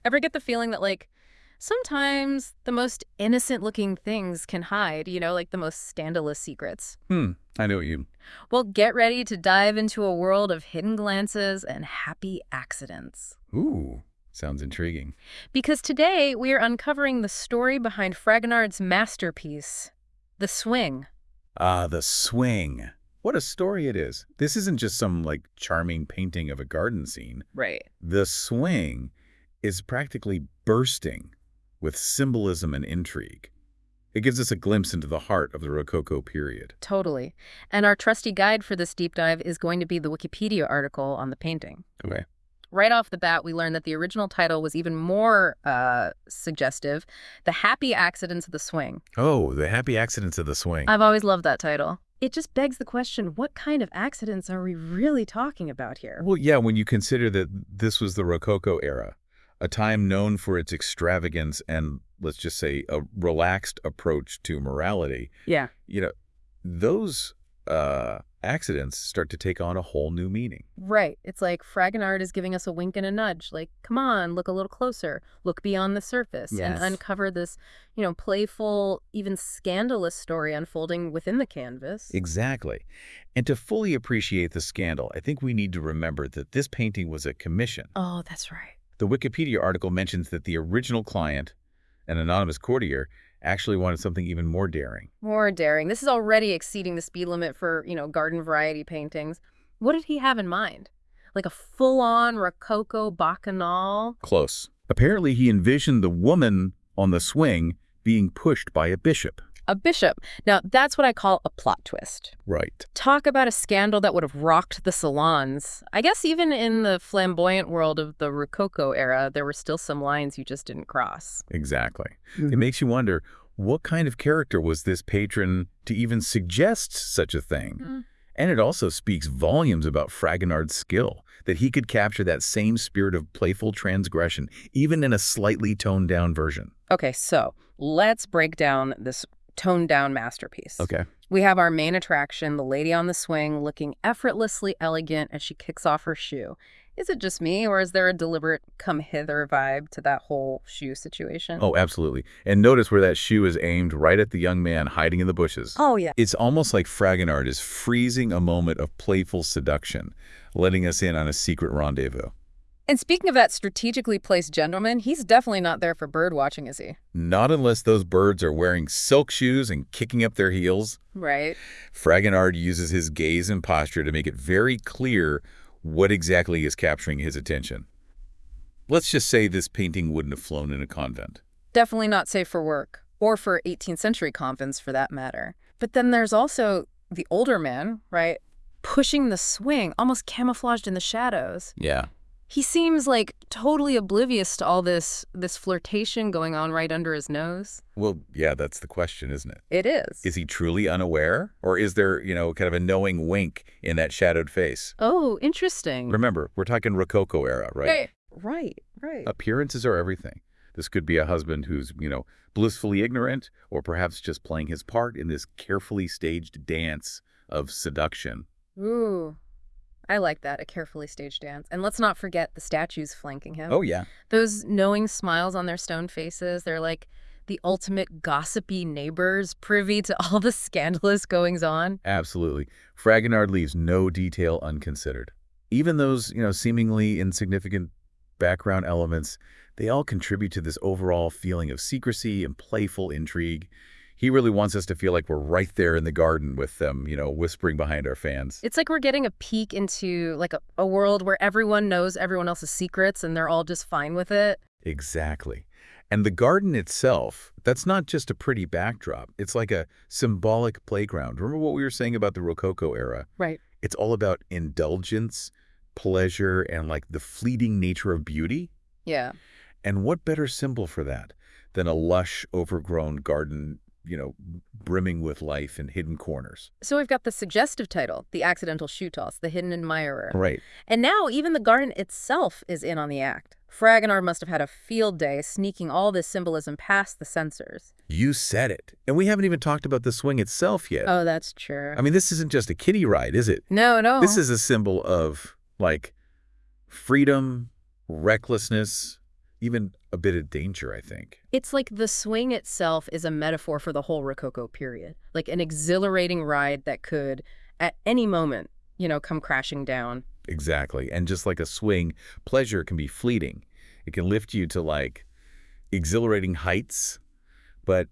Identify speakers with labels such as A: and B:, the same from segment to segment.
A: Ever get the feeling that, like, sometimes the most innocent-looking things can hide, like the most scandalous secrets?
B: I know what you.
A: Well, get ready to dive into a world of hidden glances and happy accidents.
B: Ooh, sounds intriguing.
A: Because today we are uncovering the story behind Fragonard's masterpiece, The Swing.
B: Ah, The Swing. What a story it is. This isn't just some, like, charming painting of a garden scene.
A: Right.
B: The Swing is practically bursting with symbolism and intrigue. It gives us a glimpse into the heart of the Rococo period.
A: Totally. And our trusty guide for this deep dive is going to be the Wikipedia article on the painting.
B: Okay.
A: Right off the bat, we learned that the original title was even more suggestive, The Happy Accidents of the Swing.
B: Oh, The Happy Accidents of the Swing.
A: I've always loved that title. It just begs the question, what kind of accidents are we really talking about here?
B: Well, yeah, when you consider that this was the Rococo era, a time known for its extravagance and, let's just say, a relaxed approach to morality,
A: Yeah.
B: you know, those accidents start to take on a whole new meaning.
A: Right. It's like Fragonard is giving us a wink and a nudge, like, come on, look a little closer, look beyond the surface, and
B: Yes.
A: uncover this, playful, even scandalous story unfolding within the canvas.
B: Exactly. And to fully appreciate the scandal, I think we need to remember that this painting was a commission.
A: Oh, that's right.
B: The Wikipedia article mentions that the original client, an anonymous courtier, actually wanted something even more daring.
A: More daring. This is already exceeding the speed limit for, garden variety paintings. What did he have in mind? Like a full-on Rococo bacchanal?
B: Close. Apparently, he envisioned the woman on the swing being pushed by a bishop.
A: A bishop. Now, that's what I call a plot twist.
B: Right.
A: Talk about a scandal that would have rocked the salons. I guess even in the flamboyant world of the Rococo era, there were still some lines you just didn't cross.
B: Exactly. It makes you wonder, what kind of character was this patron to even suggest such a thing?
A: Mm.
B: And it also speaks volumes about Fragonard's skill, that he could capture that same spirit of playful transgression, even in a slightly toned-down version.
A: Okay, so let's break down this toned-down masterpiece.
B: Okay.
A: We have our main attraction, the lady on the swing, looking effortlessly elegant as she kicks off her shoe. Is it just me, or is there a deliberate come-hither vibe to that whole shoe situation?
B: Oh, absolutely. And notice where that shoe is aimed right at the young man hiding in the bushes.
A: Oh, yeah.
B: It's almost like Fragonard is freezing a moment of playful seduction, letting us in on a secret rendezvous.
A: And speaking of that strategically placed gentleman, he's definitely not there for bird watching, is he?
B: Not unless those birds are wearing silk shoes and kicking up their heels.
A: Right.
B: Fragonard uses his gaze and posture to make it very clear what exactly is capturing his attention. Let's just say this painting wouldn't have flown in a convent.
A: Definitely not safe for work, or for 18th century convents for that matter. But then there's also the older man, right, pushing the swing, almost camouflaged in the shadows.
B: Yeah.
A: He seems like totally oblivious to all this flirtation going on right under his nose.
B: Well, yeah, that's the question, isn't it?
A: It is.
B: Is he truly unaware? Or is there, kind of a knowing wink in that shadowed face?
A: Oh, interesting.
B: Remember, we're talking Rococo era, right?
A: Right.
B: Appearances are everything. This could be a husband who's, blissfully ignorant, or perhaps just playing his part in this carefully staged dance of seduction.
A: Ooh, I like that, a carefully staged dance. And let's not forget the statues flanking him.
B: Oh, yeah.
A: Those knowing smiles on their stone faces, they're like the ultimate gossipy neighbors privy to all the scandalous goings-on.
B: Absolutely. Fragonard leaves no detail unconsidered. Even those, seemingly insignificant background elements, they all contribute to this overall feeling of secrecy and playful intrigue. He really wants us to feel like we're right there in the garden with them, whispering behind our fans.
A: It's like we're getting a peek into like a world where everyone knows everyone else's secrets and they're all just fine with it.
B: Exactly. And the garden itself, that's not just a pretty backdrop. It's like a symbolic playground. Remember what we were saying about the Rococo era?
A: Right.
B: It's all about indulgence, pleasure, and like the fleeting nature of beauty.
A: Yeah.
B: And what better symbol for that than a lush, overgrown garden, brimming with life and hidden corners?
A: So we've got the suggestive title, The Accidental Shoe Toss, The Hidden Admirer.
B: Right.
A: And now even the garden itself is in on the act. Fragonard must have had a field day sneaking all this symbolism past the censors.
B: You said it. And we haven't even talked about the swing itself yet.
A: Oh, that's true.
B: I mean, this isn't just a kiddie ride, is it?
A: No.
B: This is a symbol of, like, freedom, recklessness, even a bit of danger, I think.
A: It's like the swing itself is a metaphor for the whole Rococo period, like an exhilarating ride that could, at any moment, come crashing down.
B: Exactly. And just like a swing, pleasure can be fleeting. It can lift you to like exhilarating heights, but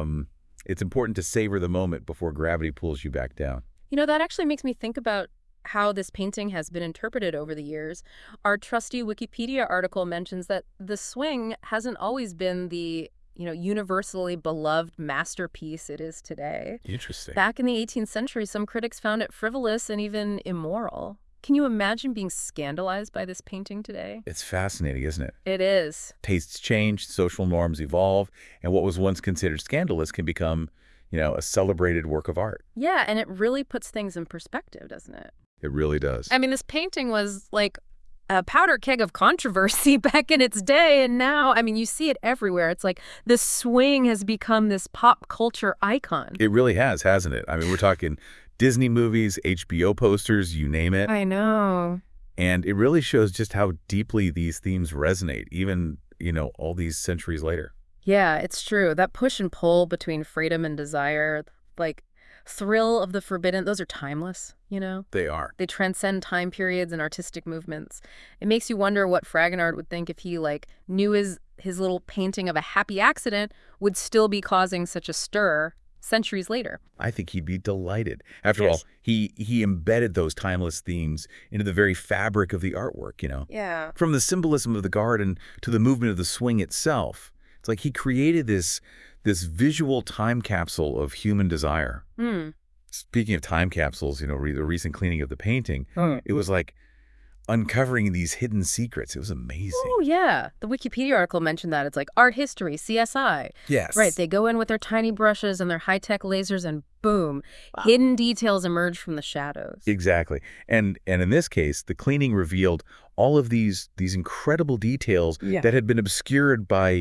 B: it's important to savor the moment before gravity pulls you back down.
A: That actually makes me think about how this painting has been interpreted over the years. Our trusty Wikipedia article mentions that the swing hasn't always been the, universally beloved masterpiece it is today.
B: Interesting.
A: Back in the 18th century, some critics found it frivolous and even immoral. Can you imagine being scandalized by this painting today?
B: It's fascinating, isn't it?
A: It is.
B: Tastes change, social norms evolve, and what was once considered scandalous can become, a celebrated work of art.
A: Yeah, and it really puts things in perspective, doesn't it?
B: It really does.
A: I mean, this painting was like a powder keg of controversy back in its day, and now, I mean, you see it everywhere. It's like the swing has become this pop culture icon.
B: It really has, hasn't it? I mean, we're talking Disney movies, HBO posters, you name it.
A: I know.
B: And it really shows just how deeply these themes resonate, even, all these centuries later.
A: Yeah, it's true. That push and pull between freedom and desire, like thrill of the forbidden, those are timeless.
B: They are.
A: They transcend time periods and artistic movements. It makes you wonder what Fragonard would think if he, knew his little painting of a happy accident would still be causing such a stir centuries later.
B: I think he'd be delighted. After
A: Yes.
B: all, he embedded those timeless themes into the very fabric of the artwork.
A: Yeah.
B: From the symbolism of the garden to the movement of the swing itself. It's like he created this visual time capsule of human desire.
A: Hmm.
B: Speaking of time capsules, the recent cleaning of the painting,
A: Oh.
B: it was like uncovering these hidden secrets. It was amazing.
A: Oh, yeah. The Wikipedia article mentioned that. It's like art history, CSI.
B: Yes.
A: Right. They go in with their tiny brushes and their high-tech lasers and boom, hidden details emerge from the shadows.
B: Exactly. And in this case, the cleaning revealed all of these incredible details
A: Yeah.
B: that had been obscured by,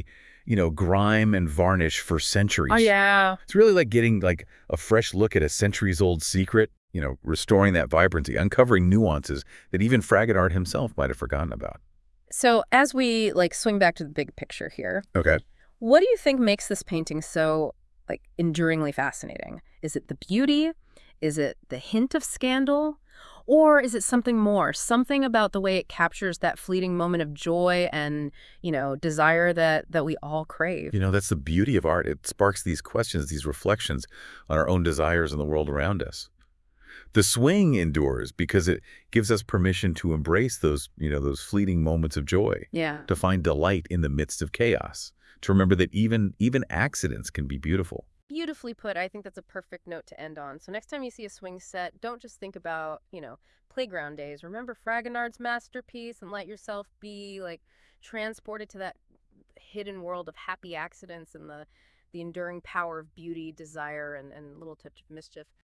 B: grime and varnish for centuries.
A: Oh, yeah.
B: It's really like getting like a fresh look at a centuries-old secret, restoring that vibrancy, uncovering nuances that even Fragonard himself might have forgotten about.
A: So as we swing back to the big picture here,
B: Okay.
A: what do you think makes this painting so enduringly fascinating? Is it the beauty? Is it the hint of scandal? Or is it something more? Something about the way it captures that fleeting moment of joy and, desire that we all crave.
B: That's the beauty of art. It sparks these questions, these reflections on our own desires in the world around us. The swing endures because it gives us permission to embrace those fleeting moments of joy,
A: Yeah.
B: to find delight in the midst of chaos, to remember that even accidents can be beautiful.
A: Beautifully put. I think that's a perfect note to end on. So next time you see a swing set, don't just think about, playground days. Remember Fragonard's masterpiece and let yourself be transported to that hidden world of happy accidents and the enduring power of beauty, desire, and a little touch of mischief.